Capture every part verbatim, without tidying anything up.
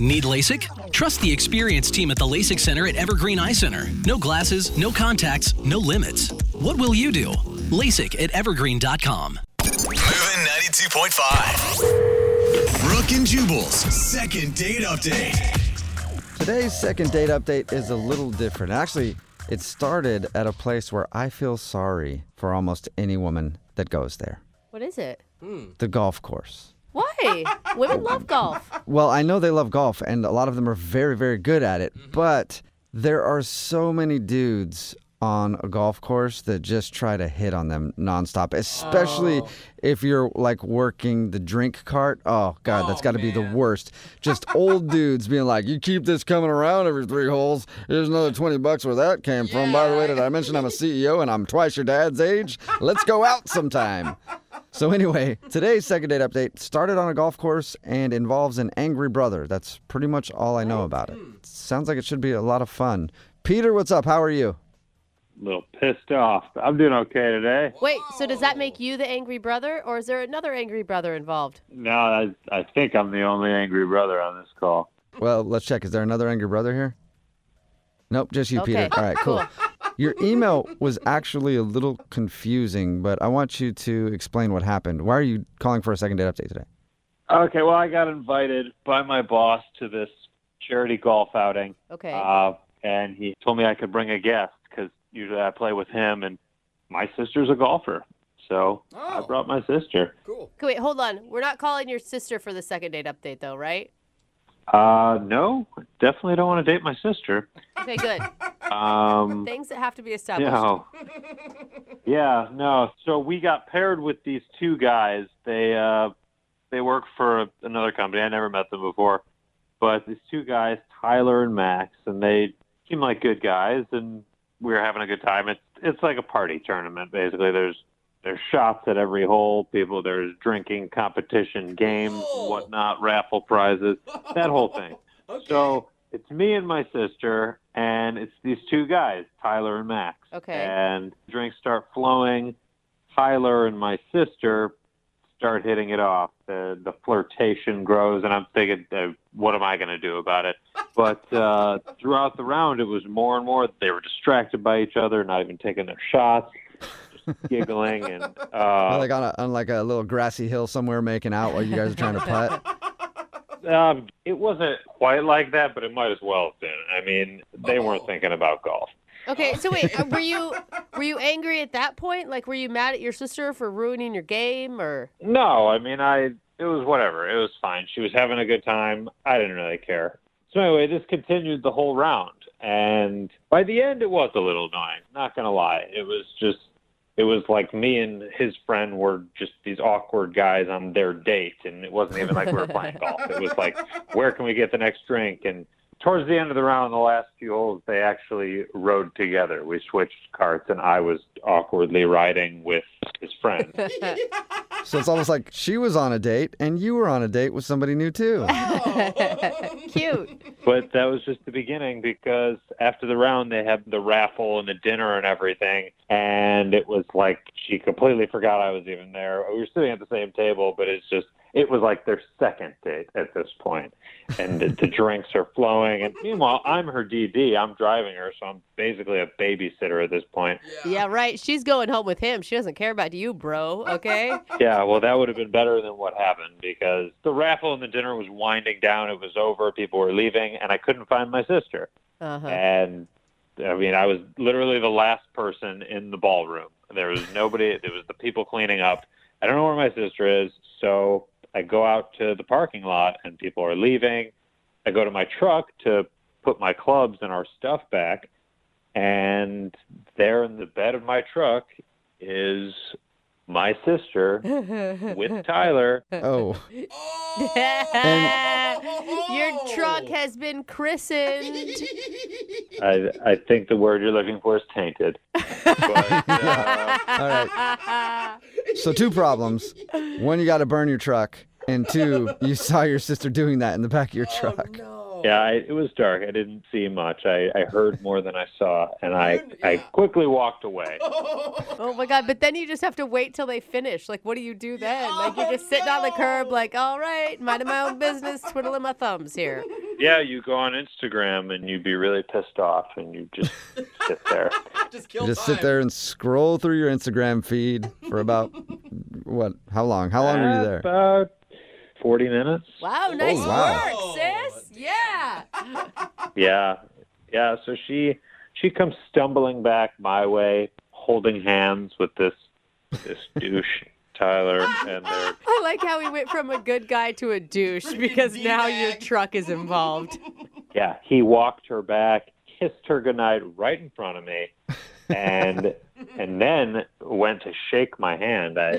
Need LASIK? Trust the experienced team at the LASIK Center at Evergreen Eye Center. No glasses, no contacts, no limits. What will you do? LASIK at evergreen dot com. Moving ninety-two point five. Brooke and Jubal's second date update. Today's second date update is a little different. Actually, it started at a place where I feel sorry for almost any woman that goes there. What is it? The golf course. Why? Women love golf. Well, I know they love golf, and a lot of them are very, very good at it, but there are so many dudes on a golf course that just try to hit on them nonstop, especially oh. if you're like working the drink cart. Oh, God, oh, that's got to be the worst. Just old dudes being like, you keep this coming around every three holes. Here's another twenty bucks where that came yeah. from. By the way, did I mention I'm a C E O and I'm twice your dad's age? Let's go out sometime. So anyway, today's second date update started on a golf course and involves an angry brother. That's pretty much all I know about it. Sounds like it should be a lot of fun. Peter, what's up? How are you? A little pissed off. I'm doing okay today. Wait, so does that make you the angry brother, or is there another angry brother involved? No, I, I think I'm the only angry brother on this call. Well, let's check. Is there another angry brother here? Nope, just you, okay. Peter. All right, cool. Your email was actually a little confusing, but I want you to explain what happened. Why are you calling for a second date update today? Okay, well, I got invited by my boss to this charity golf outing. Okay. Uh, and he told me I could bring a guest because usually I play with him, and my sister's a golfer. So oh. I brought my sister. Cool. Okay, wait, hold on. We're not calling your sister for the second date update, though, right? Uh, no, definitely don't want to date my sister. Okay, good. Um, Things that have to be established. No. Yeah, no. So we got paired with these two guys. They uh, they work for another company. I never met them before. But these two guys, Tyler and Max, and they seem like good guys, and we were having a good time. It's it's like a party tournament, basically. There's there's shots at every hole. People, there's drinking competition, games, oh. whatnot, raffle prizes, that whole thing. Okay. So it's me and my sister, and it's these two guys, Tyler and Max. Okay. And drinks start flowing. Tyler and my sister start hitting it off. The the flirtation grows, and I'm thinking, uh, what am I going to do about it? But uh, throughout the round, it was more and more. They were distracted by each other, not even taking their shots, just giggling, and uh, like on, a, on like a little grassy hill somewhere, making out while you guys are trying to putt. Um, it wasn't quite like that, but it might as well have been. I mean, they oh. weren't thinking about golf. Okay, so wait, were you were you angry at that point? Like, were you mad at your sister for ruining your game, or? No, I mean, I it was whatever. It was fine. She was having a good time. I didn't really care. So anyway, this continued the whole round, and by the end, it was a little annoying. Not gonna lie, it was just. It was like me and his friend were just these awkward guys on their date, and it wasn't even like we were playing golf. It was like, where can we get the next drink? And towards the end of the round, the last few holes, they actually rode together. We switched carts, and I was awkwardly riding with his friend. So it's almost like she was on a date, and you were on a date with somebody new, too. Cute. But that was just the beginning, because after the round, they had the raffle and the dinner and everything, and it was like she completely forgot I was even there. We were sitting at the same table, but it's just, it was like their second date at this point. And the, the drinks are flowing. And meanwhile, I'm her D D. I'm driving her, so I'm basically a babysitter at this point. Yeah, yeah right. She's going home with him. She doesn't care about you, bro, okay? Yeah, well, that would have been better than what happened, because the raffle and the dinner was winding down. It was over. People were leaving, and I couldn't find my sister. Uh-huh. And, I mean, I was literally the last person in the ballroom. There was nobody. There was the people cleaning up. I don't know where my sister is, so I go out to the parking lot, and people are leaving. I go to my truck to put my clubs and our stuff back, and there in the bed of my truck is my sister with Tyler. Oh. Your truck has been christened. I I think the word you're looking for is tainted. But, uh, all right. So two problems. One, you got to burn your truck. And two, you saw your sister doing that in the back of your truck. Oh, no. Yeah, I, it was dark. I didn't see much. I, I heard more than I saw, and I, I quickly walked away. Oh, my God. But then you just have to wait till they finish. Like, what do you do then? Like, you're just sitting on the curb like, all right, minding my own business, twiddling my thumbs here. yeah, you go on Instagram and you'd be really pissed off and you just sit there. Just kill You just time. sit there and scroll through your Instagram feed for about, what, how long? How long were you there? About forty minutes. Wow, nice wow. work, sis. Yeah. Yeah. Yeah, so she she comes stumbling back my way, holding hands with this this douche, Tyler, and they're I like how we went from a good guy to a douche because now your D-bag. truck is involved. yeah, he walked her back, kissed her goodnight right in front of me, and and then went to shake my hand. I,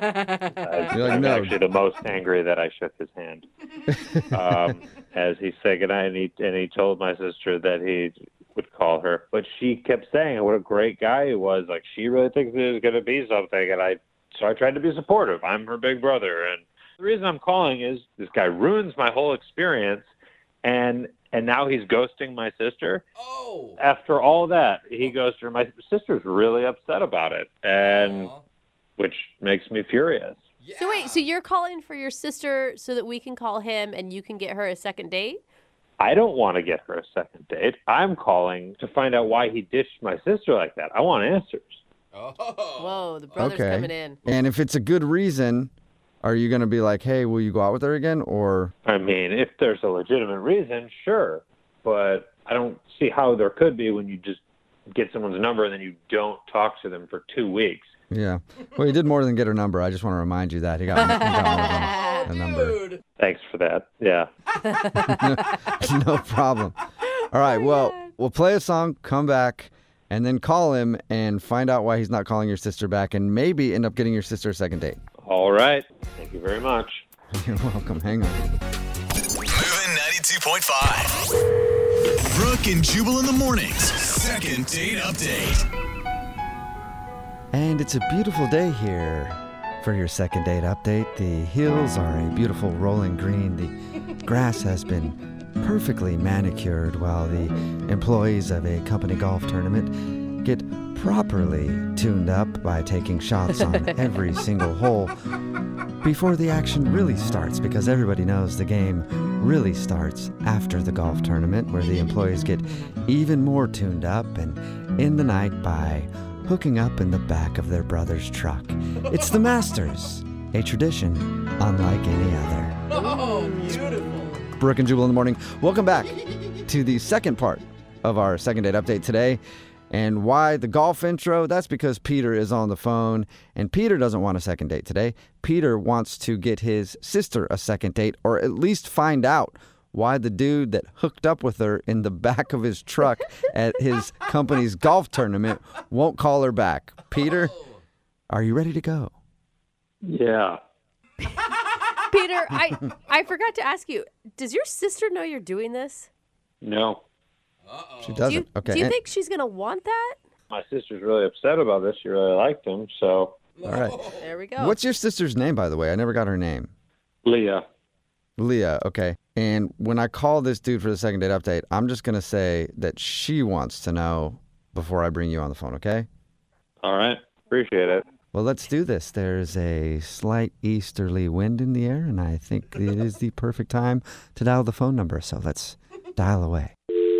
I You're like, I'm "No." actually the most angry that I shook his hand. Um, as he said goodnight, and he and he told my sister that he would call her, but she kept saying what a great guy he was. Like she really thinks it was going to be something, and I so I tried to be supportive. I'm her big brother, and the reason I'm calling is this guy ruins my whole experience, and and now he's ghosting my sister. Oh. After all that, he ghosted her. My sister's really upset about it, and Aw. which makes me furious. Yeah. So wait, so you're calling for your sister so that we can call him and you can get her a second date? I don't want to get her a second date. I'm calling to find out why he ditched my sister like that. I want answers. Oh. Whoa, the brother's Okay. coming in. And if it's a good reason, are you going to be like, hey, will you go out with her again? Or, I mean, if there's a legitimate reason, sure. But I don't see how there could be when you just get someone's number and then you don't talk to them for two weeks. yeah. Well, he did more than get her number. I just want to remind you that. He got, he got more than a number. Dude. Thanks for that. Yeah. No problem. All right, well, we'll play a song, come back, and then call him and find out why he's not calling your sister back and maybe end up getting your sister a second date. All right. Thank you very much. You're welcome. Hang on. Moving ninety-two point five. Brooke and Jubal in the mornings. Second date update. And it's a beautiful day here for your second date update. The hills are a beautiful rolling green. The grass has been perfectly manicured while the employees of a company golf tournament get properly tuned up by taking shots on every single hole before the action really starts, because everybody knows the game really starts after the golf tournament, where the employees get even more tuned up and in the night by hooking up in the back of their brother's truck. It's the Masters, a tradition unlike any other. Oh, beautiful. Brooke and Jubal in the morning. Welcome back to the second part of our second date update today. And why the golf intro? That's because Peter is on the phone, and Peter doesn't want a second date today. Peter wants to get his sister a second date, or at least find out why the dude that hooked up with her in the back of his truck at his company's golf tournament won't call her back. Peter, are you ready to go? Yeah. Peter, I I forgot to ask you, does your sister know you're doing this? No. Uh-oh. She Do doesn't. you, okay. do you and- think she's going to want that? My sister's really upset about this. She really liked him. So, all right. There we go. What's your sister's name, by the way? I never got her name. Leah. Leah, okay. And when I call this dude for the second date update, I'm just going to say that she wants to know before I bring you on the phone, okay? All right. Appreciate it. Well, let's do this. There's a slight easterly wind in the air, and I think it is the perfect time to dial the phone number. So let's dial away.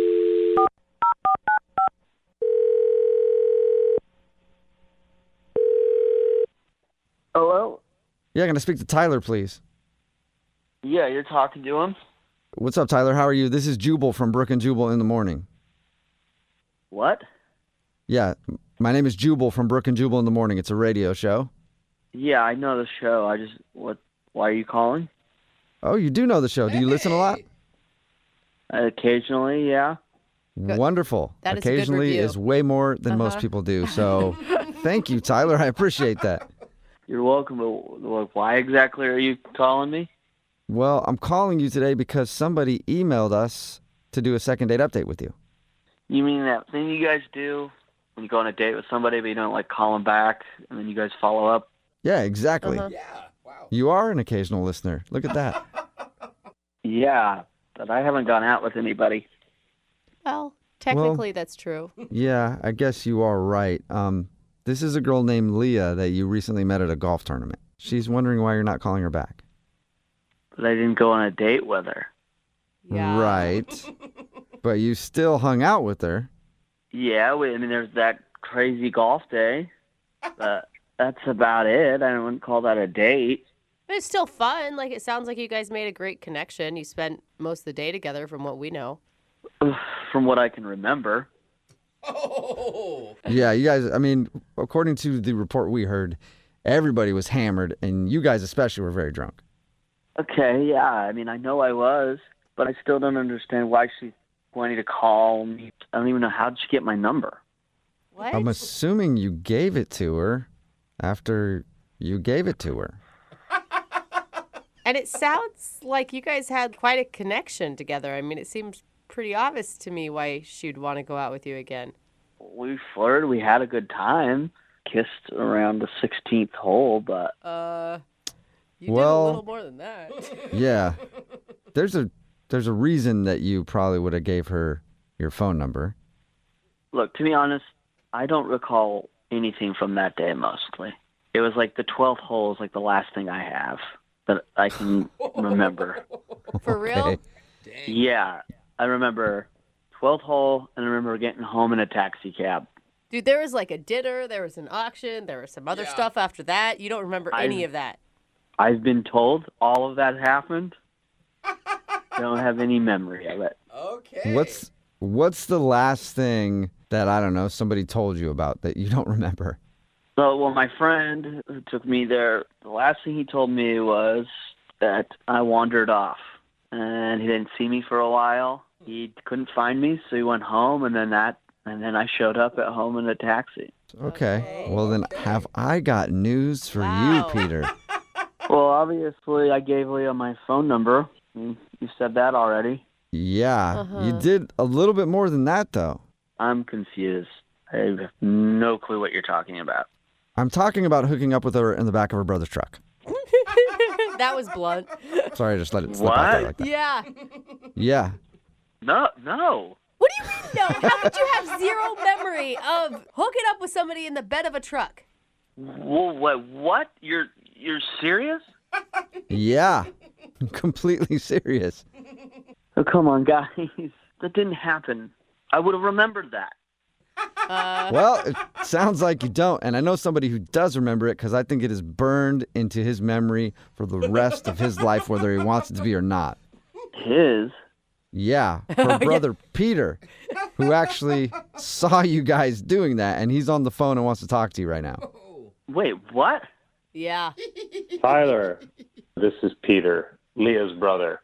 Hello? Yeah, going to speak to Tyler, please. Yeah, you're talking to him? What's up, Tyler? How are you? This is Jubal from Brooke and Jubal in the morning. What? Yeah, my name is Jubal from Brooke and Jubal in the morning. It's a radio show. Yeah, I know the show. I just, what, why are you calling? Oh, you do know the show. Do you listen a lot? Occasionally, yeah. Good. Wonderful. That is a good Occasionally review. is way more than most Uh-huh. people do. So thank you, Tyler. I appreciate that. You're welcome, but like, why exactly are you calling me? Well, I'm calling you today because somebody emailed us to do a second date update with you. You mean that thing you guys do when you go on a date with somebody, but you don't like call them back, and then you guys follow up? Yeah, exactly. Uh-huh. Yeah. Wow. You are an occasional listener. Look at that. Yeah, but I haven't gone out with anybody. Well, technically that's true. Yeah, I guess you are right. Um, this is a girl named Leah that you recently met at a golf tournament. She's wondering why you're not calling her back. But I didn't go on a date with her. Yeah. Right. But you still hung out with her. Yeah, we, I mean, there's that crazy golf day. But that's about it. I wouldn't call that a date. But it's still fun. Like, it sounds like you guys made a great connection. You spent most of the day together from what we know. From what I can remember. Oh. Yeah, you guys, I mean, according to the report we heard, everybody was hammered, and you guys especially were very drunk. Okay, yeah. I mean, I know I was, but I still don't understand why she's wanting to call me. I don't even know, how did she get my number? What? I'm assuming you gave it to her after you gave it to her. And it sounds like you guys had quite a connection together. I mean, it seems pretty obvious to me why she'd want to go out with you again. We flirted. We had a good time. Kissed around the sixteenth hole, but Uh, you did a Well- little more than that. Yeah. There's a there's a reason that you probably would have gave her your phone number. look, to be honest, I don't recall anything from that day mostly. It was like the twelfth hole is like the last thing I have that I can remember. For real? Okay. Dang. Yeah, I remember twelfth hole, and I remember getting home in a taxi cab. Dude, there was like a dinner, there was an auction, there was some other Yeah. stuff after that. You don't remember I- any of that. I've been told all of that happened. I don't have any memory of it. Okay. What's what's the last thing that, I don't know, somebody told you about that you don't remember? So, well, my friend who took me there, the last thing he told me was that I wandered off, and he didn't see me for a while. He couldn't find me, so he went home, and then that, and then I showed up at home in a taxi. Okay. Well, then have I got news for Wow. you, Peter. Well, obviously, I gave Leah my phone number. You you said that already. Yeah, Uh-huh. you did a little bit more than that, though. I'm confused. I have no clue what you're talking about. I'm talking about hooking up with her in the back of her brother's truck. That was blunt. Sorry, I just let it slip out there What? like that. Yeah. Yeah. No, no. What do you mean, no? How could you have zero memory of hooking up with somebody in the bed of a truck? Well, what? What? You're you're serious? Yeah. Completely serious. Oh, come on, guys. That didn't happen. I would have remembered that. Uh, Well, it sounds like you don't. And I know somebody who does remember it because I think it is burned into his memory for the rest of his life, whether he wants it to be or not. His? Yeah, her brother Peter, who actually saw you guys doing that, and he's on the phone and wants to talk to you right now. Wait, what? yeah. Tyler, this is Peter, Leah's brother.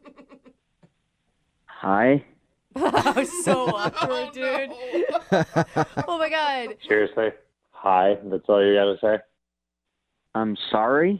Hi? That was so awkward, dude. Oh my god. Seriously? Hi, that's all you gotta say? I'm sorry?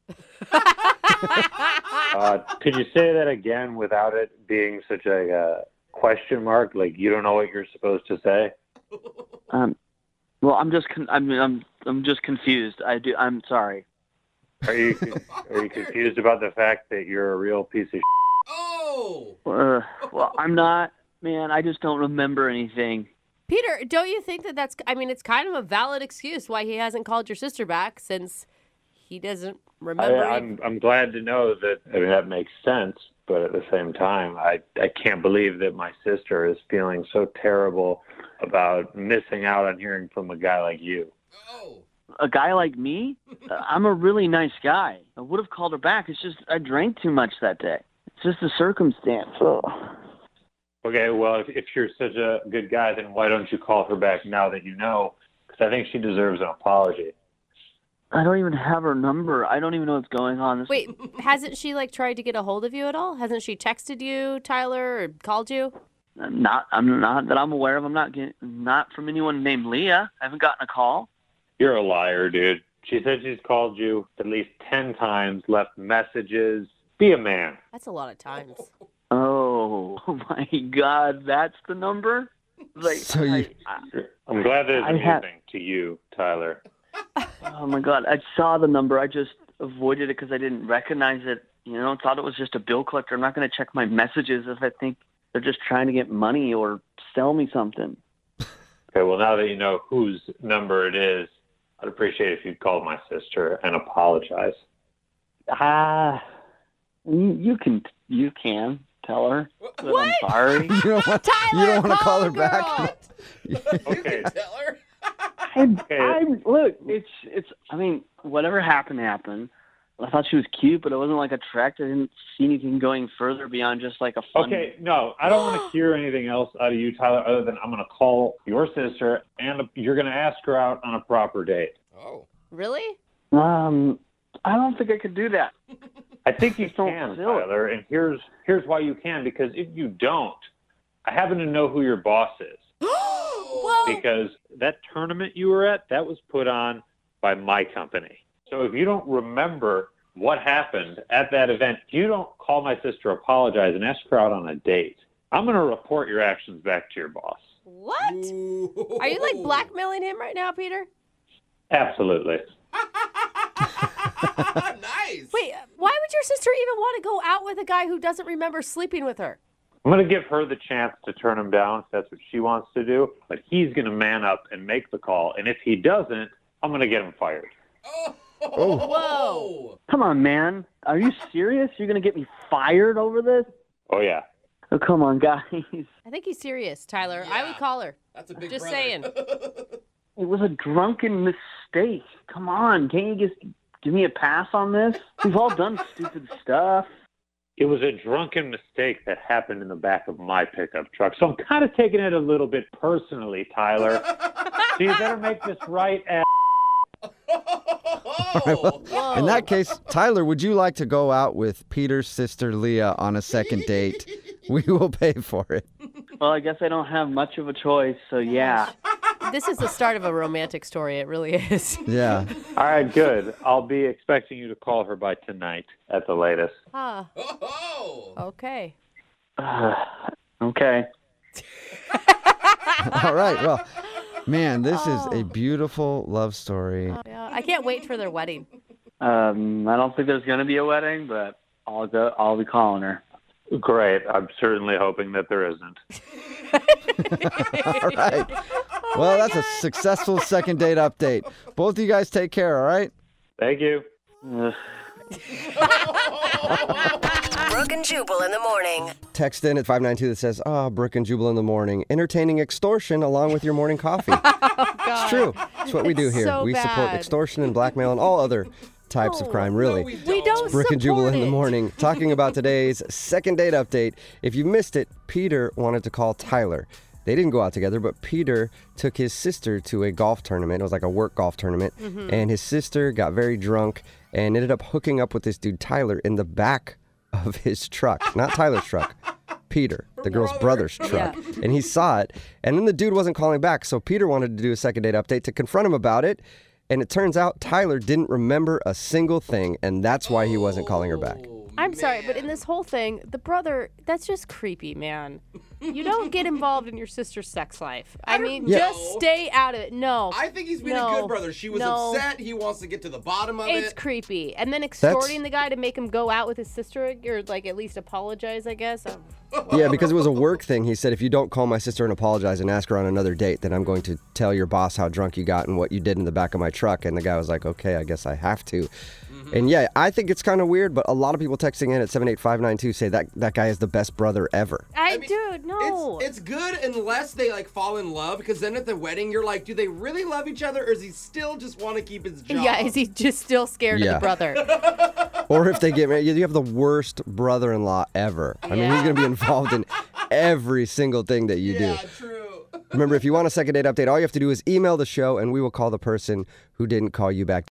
Uh, could you say that again without it being such a uh, question mark? Like you don't know what you're supposed to say? Um, well, I'm just con- I'm I'm I'm just confused. I do. I'm sorry. Are you are you confused about the fact that you're a real piece of Oh. Uh, well, I'm not. Man, I just don't remember anything. Peter, don't you think that that's, I mean, it's kind of a valid excuse why he hasn't called your sister back since he doesn't I, remember. any- I'm I'm glad to know that. I mean, that makes sense, but at the same time, I I can't believe that my sister is feeling so terrible about missing out on hearing from a guy like you. Oh. A guy like me? Uh, I'm a really nice guy. I would have called her back. It's just I drank too much that day. It's just a circumstance. Oh. Okay, well, if, if you're such a good guy, then why don't you call her back now that you know? Because I think she deserves an apology. I don't even have her number. I don't even know what's going on. This Wait, hasn't she like tried to get a hold of you at all? Hasn't she texted you, Tyler, or called you? I'm not. I'm not that I'm aware of. I'm not getting. Not from anyone named Leah. I haven't gotten a call. You're a liar, dude. She said she's called you at least ten times, left messages. Be a man. That's a lot of times. Oh, oh my God, that's the number. Like, So you- I, I'm glad that it's I amusing have- to you, Tyler. I, oh my God, I saw the number. I just avoided it because I didn't recognize it. You know, thought it was just a bill collector. I'm not going to check my messages if I think they're just trying to get money or sell me something. Okay, well, now that you know whose number it is, I'd appreciate if you'd call my sister and apologize. Ah, you, you can, you can tell her that What? I'm sorry. You don't want, Tyler, you don't want to call her girl. back? Okay. Tell her. I'm, Okay. I'm, look, it's, it's, I mean, whatever happened, happened. I thought she was cute, but it wasn't like attractive. I didn't see anything going further beyond just like a fun. Okay, no, I don't want to hear anything else out of you, Tyler, other than I'm going to call your sister and you're going to ask her out on a proper date. Oh. Really? Um, I don't think I could do that. I think you So can, silly. Tyler, and here's here's why you can. Because if you don't, I happen to know who your boss is. Whoa. Because that tournament you were at, that was put on by my company. So if you don't remember what happened at that event, you don't call my sister, apologize, and ask her out on a date, I'm going to report your actions back to your boss. What? Ooh. Are you like blackmailing him right now, Peter? Absolutely. Nice. Wait, why would your sister even want to go out with a guy who doesn't remember sleeping with her? I'm going to give her the chance to turn him down if that's what she wants to do, but he's going to man up and make the call. And if he doesn't, I'm going to get him fired. Oh. Whoa. Come on, man. Are you serious? You're going to get me fired over this? Oh, yeah. Oh, come on, guys. I think he's serious, Tyler. I would Yeah. call her. That's a big Just brother. saying. It was a drunken mistake. Come on. Can't you just give me a pass on this? We've all done stupid stuff. It was a drunken mistake that happened in the back of my pickup truck. So I'm kind of taking it a little bit personally, Tyler. So you better make this right, ass. Oh. In that case, Tyler, would you like to go out with Peter's sister Leah on a second date? We will pay for it. Well, I guess I don't have much of a choice, so yeah. This is the start of a romantic story. It really is. Yeah. All right, good. I'll be expecting you to call her by tonight at the latest. Huh. Oh. Okay. Uh, okay. All right. Well, man, this is a beautiful love story. Yeah, I can't wait for their wedding. Um, I don't think there's going to be a wedding, but I'll go. I'll be calling her. Great. I'm certainly hoping that there isn't. All right. Well, that's a successful second date update. Both of you guys take care, all right? Thank you. Ugh. Brooke and Jubal in the morning. Text in at five nine two that says, ah, Brooke and Jubal in the morning. Entertaining extortion along with your morning coffee. It's true. It's what we do It's here. so we support bad. extortion and blackmail and all other types of crime, really. we We don't Brooke and Jubal support in the it. morning, talking about today's second date update. If you missed it, Peter wanted to call Tyler. They didn't go out together, but Peter took his sister to a golf tournament. It was like a work golf tournament. Mm-hmm. And his sister got very drunk and ended up hooking up with this dude, Tyler, in the back of his truck. Not Tyler's truck. Peter, the girl's brother's truck. Yeah. And he saw it. And then the dude wasn't calling back. So Peter wanted to do a second date update to confront him about it. And it turns out Tyler didn't remember a single thing. And that's why he wasn't calling her back. I'm sorry, but in this whole thing, the brother, that's just creepy, man. You don't get involved in your sister's sex life. I, I don't mean, know. just stay out of it. No. I think he's being a No. good brother. She was No. upset. He wants to get to the bottom of It's it. creepy. And then extorting the guy to make him go out with his sister, or like at least apologize, I guess. Um, Yeah, because it was a work thing. He said, if you don't call my sister and apologize and ask her on another date, then I'm going to tell your boss how drunk you got and what you did in the back of my truck. And the guy was like, okay, I guess I have to. And yeah, I think it's kind of weird, but a lot of people texting in at seven eight five nine two say that that guy is the best brother ever. I, I mean, dude, no. It's, it's good unless they like fall in love, because then at the wedding you're like, do they really love each other, or does he still just want to keep his job? yeah, is he just still scared Yeah. of the brother? Or if they get married, you have the worst brother-in-law ever. I mean, he's Yeah. going to be involved in every single thing that you Yeah, do. true. Remember, if you want a second date update, all you have to do is email the show, and we will call the person who didn't call you back.